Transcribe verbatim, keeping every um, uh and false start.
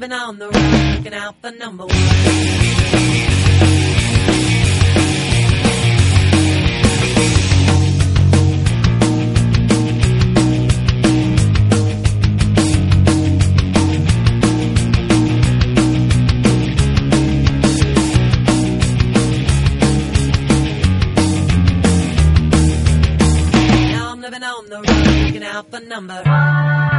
living on the run, looking out for number one. On the run, looking out for number one.